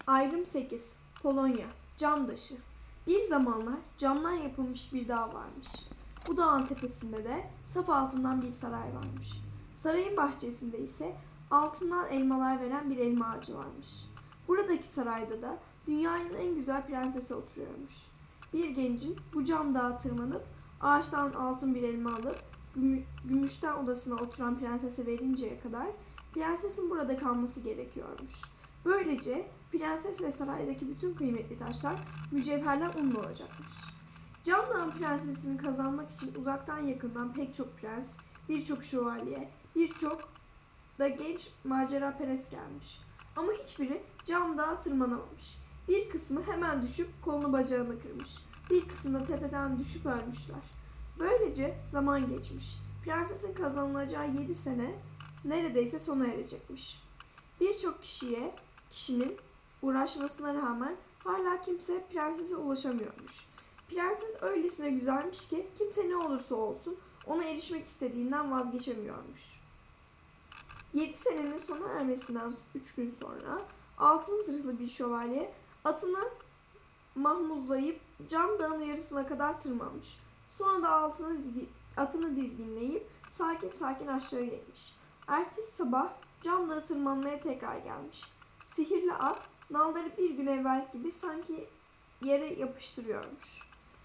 Ayrım 8. Polonya. Camdaşı. Bir zamanlar camdan yapılmış bir dağ varmış. Bu dağın tepesinde de saf altından bir saray varmış. Sarayın bahçesinde ise altından elmalar veren bir elma ağacı varmış. Buradaki sarayda da dünyanın en güzel prensesi oturuyormuş. Bir gencin bu cam dağa tırmanıp ağaçtan altın bir elma alıp gümüşten odasına oturan prensese verinceye kadar prensesin burada kalması gerekiyormuş. Böylece prenses ve saraydaki bütün kıymetli taşlar mücevherler onun olacakmış. Camdağın prensesini kazanmak için uzaktan yakından pek çok prens, birçok şövalye, birçok da genç maceraperest gelmiş. Ama hiçbiri Camdağ'a tırmanamamış. Bir kısmı hemen düşüp kolunu bacağını kırmış. Bir kısmı da tepeden düşüp ölmüşler. Böylece zaman geçmiş. Prensesin kazanılacağı 7 sene neredeyse sona erecekmiş. Birçok kişinin uğraşmasına rağmen hala kimse prensese ulaşamıyormuş. Prenses öylesine güzelmiş ki kimse ne olursa olsun ona erişmek istediğinden vazgeçemiyormuş. 7 senenin sona ermesinden 3 gün sonra altın zırhlı bir şövalye atını mahmuzlayıp Cam Dağı'nın yarısına kadar tırmanmış. Sonra da atını dizginleyip sakin sakin aşağı inmiş. Ertesi sabah Cam Dağı tırmanmaya tekrar gelmiş. Sihirli at nalları bir gün evvel gibi sanki yere yapıştırıyormuş.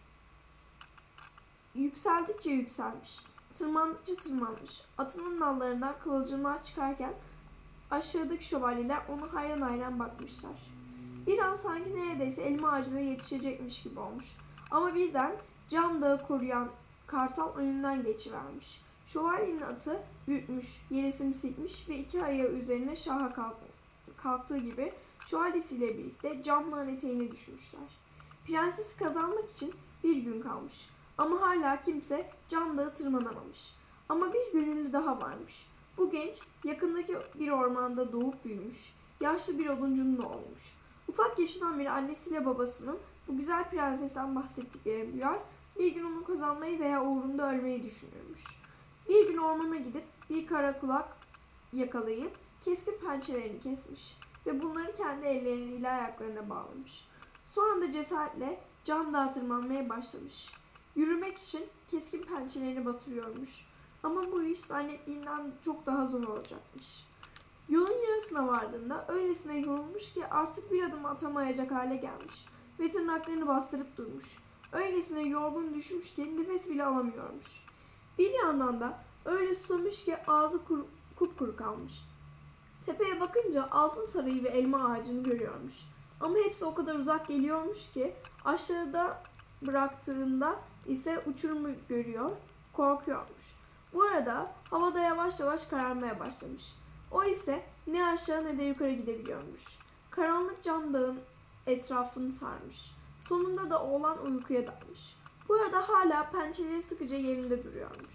Yükseldikçe yükselmiş. Tırmandıkça tırmanmış. Atının nallarından kıvılcımlar çıkarken aşağıdaki şövalyeler ona hayran hayran bakmışlar. Bir an sanki neredeyse elma ağacına yetişecekmiş gibi olmuş. Ama birden Cam Dağı koruyan kartal önünden geçivermiş. Şövalyenin atı ürkmüş, yelesini silmiş ve 2 ayağı üzerine şaha kalktığı gibi şövalyesiyle birlikte Cam Dağı'nın eteğine düşmüşler. Prensesi kazanmak için bir gün kalmış. Ama hala kimse Cam Dağı tırmanamamış. Ama bir gönüllü daha varmış. Bu genç yakındaki bir ormanda doğup büyümüş. Yaşlı bir oduncunun oğluymuş. Ufak yaşından beri annesiyle babasının bu güzel prensesten bahsettiklerini duyar, bir gün onu kazanmayı veya uğrunda ölmeyi düşünürmüş. Bir gün ormana gidip bir karakulak yakalayıp keskin pençelerini kesmiş ve bunları kendi elleriyle ayaklarına bağlamış. Sonra da cesaretle Cam Dağı tırmanmaya başlamış. Yürümek için keskin pençelerini batırıyormuş. Ama bu iş zannettiğinden çok daha zor olacakmış. Yolun yarısına vardığında öylesine yorulmuş ki artık bir adım atamayacak hale gelmiş ve tırnaklarını bastırıp durmuş. Öylesine yorgun düşmüş ki nefes bile alamıyormuş. Bir yandan da öyle susamış ki ağzı kupkuru kalmış. Tepeye bakınca altın sarayı ve elma ağacını görüyormuş. Ama hepsi o kadar uzak geliyormuş ki aşağıda bıraktığında ise uçurumu görüyor, korkuyormuş. Bu arada havada yavaş yavaş kararmaya başlamış. O ise ne aşağı ne de yukarı gidebiliyormuş. Karanlık Cam Dağı'nın etrafını sarmış. Sonunda da oğlan uykuya dalmış. Bu arada hala pençeleri sıkıca yerinde duruyormuş.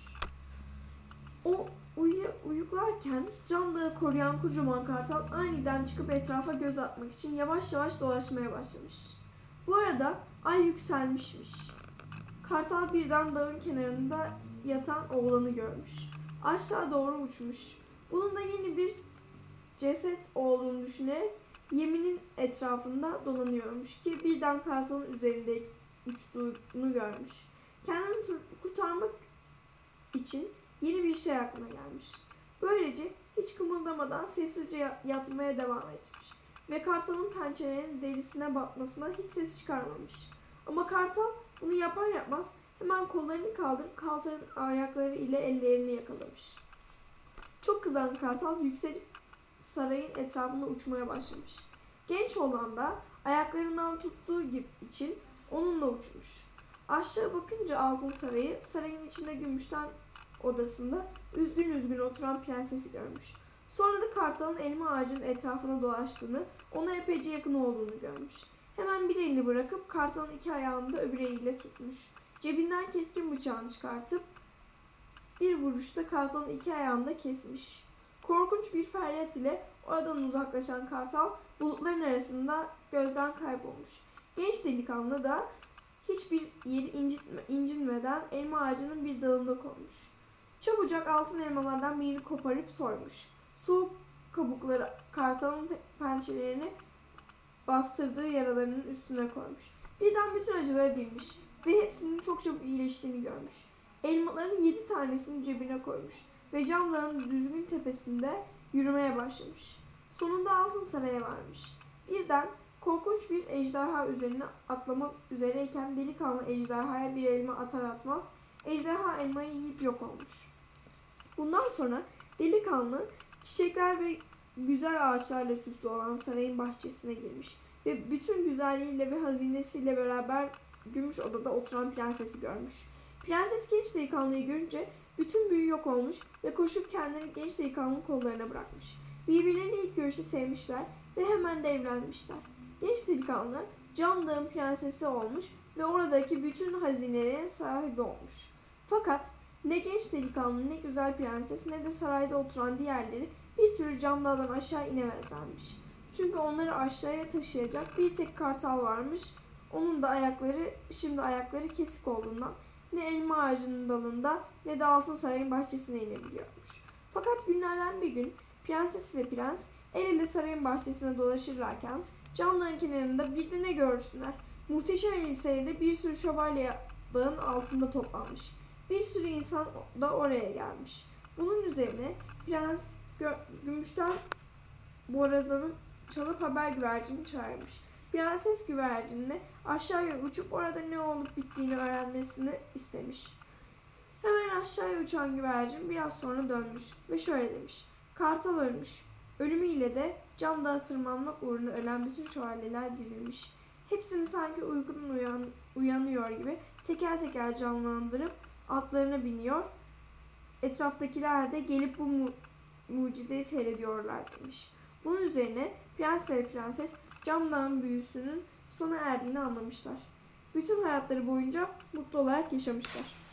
O uyuklarken Cam Dağı koruyan kocaman kartal aniden çıkıp etrafa göz atmak için yavaş yavaş dolaşmaya başlamış. Bu arada ay yükselmişmiş. Kartal birden dağın kenarında yatan oğlanı görmüş. Aşağı doğru uçmuş. Bunun da yeni bir ceset olduğunu düşünerek yeminin etrafında dolanıyormuş ki birden kartalın üzerinde uçtuğunu görmüş. Kendini kurtarmak için yeni bir şey aklına gelmiş. Böylece hiç kımıldamadan sessizce yatmaya devam etmiş. Ve kartalın pençelerinin derisine batmasına hiç ses çıkarmamış. Ama kartal bunu yapar yapmaz hemen kollarını kaldırıp kartalın ayakları ile ellerini yakalamış. Çok kızan kartal yükselip sarayın etrafında uçmaya başlamış. Genç olan da ayaklarından tuttuğu için onunla uçmuş. Aşağı bakınca altın sarayı, sarayın içinde gümüşten odasında üzgün üzgün oturan prensesi görmüş. Sonra da kartalın elma ağacının etrafına dolaştığını, ona epeyce yakın olduğunu görmüş. Hemen bir elini bırakıp kartalın 2 ayağını da öbür eliyle tutmuş. Cebinden keskin bıçağını çıkartıp bir vuruşta kartalın 2 ayağını da kesmiş. Korkunç bir feryat ile oradan uzaklaşan kartal bulutların arasında gözden kaybolmuş. Genç delikanlı da hiçbir yeri incinmeden elma ağacının bir dalında konmuş. Çabucak altın elmalardan birini koparıp soymuş. Soğuk kabukları kartalın pençelerini bastırdığı yaralarının üstüne koymuş. Birden bütün acıları bilmiş ve hepsinin çok çabuk iyileştiğini görmüş. Elmaların 7 tanesini cebine koymuş ve Cam Dağı'nın düzgün tepesinde yürümeye başlamış. Sonunda Altın Saray'a varmış. Birden korkunç bir ejderha üzerine atlamak üzereyken delikanlı ejderhaya bir elma atar atmaz ejderha elmayı yiyip yok olmuş. Bundan sonra delikanlı çiçekler ve güzel ağaçlarla süslü olan sarayın bahçesine girmiş ve bütün güzelliğiyle ve hazinesiyle beraber gümüş odada oturan prensesi görmüş. Prenses genç delikanlıyı görünce bütün büyü yok olmuş ve koşup kendini genç delikanlının kollarına bırakmış. Birbirlerini ilk görüşte sevmişler ve hemen de evlenmişler. Genç delikanlı Cam Dağı'nın prensesi olmuş ve oradaki bütün hazinelerin sahibi olmuş. Fakat ne genç delikanlı, ne güzel prenses, ne de sarayda oturan diğerleri bir türlü Cam Dağı'dan aşağı inemezlermiş. Çünkü onları aşağıya taşıyacak bir tek kartal varmış. Onun da ayakları kesik olduğundan ne elma ağacının dalında ne de Altın Saray'ın bahçesine inebiliyormuş. Fakat günlerden bir gün prenses ve prens el ele sarayın bahçesine dolaşırlarken Cam Dağı'nın kenarında bir de ne görsünler. Muhteşem elbiseleriyle bir sürü şövalye dağın altında toplanmış. Bir sürü insan da oraya gelmiş. Bunun üzerine prens gümüşten borazanı çalıp haber güvercini çağırmış. Prenses güvercinle aşağıya uçup orada ne olup bittiğini öğrenmesini istemiş. Hemen aşağıya uçan güvercin biraz sonra dönmüş ve şöyle demiş. Kartal ölmüş. Ölümüyle de Cam Dağı tırmanmak uğruna ölen bütün şövalyeler dirilmiş. Hepsini sanki uykudan uyanıyor gibi teker teker canlandırıp atlarına biniyor. Etraftakiler de gelip bu mucizeyi seyrediyorlar demiş. Bunun üzerine prens ve prenses Cam Dağı'nın büyüsünün sona erdiğini anlamışlar. Bütün hayatları boyunca mutlu olarak yaşamışlar.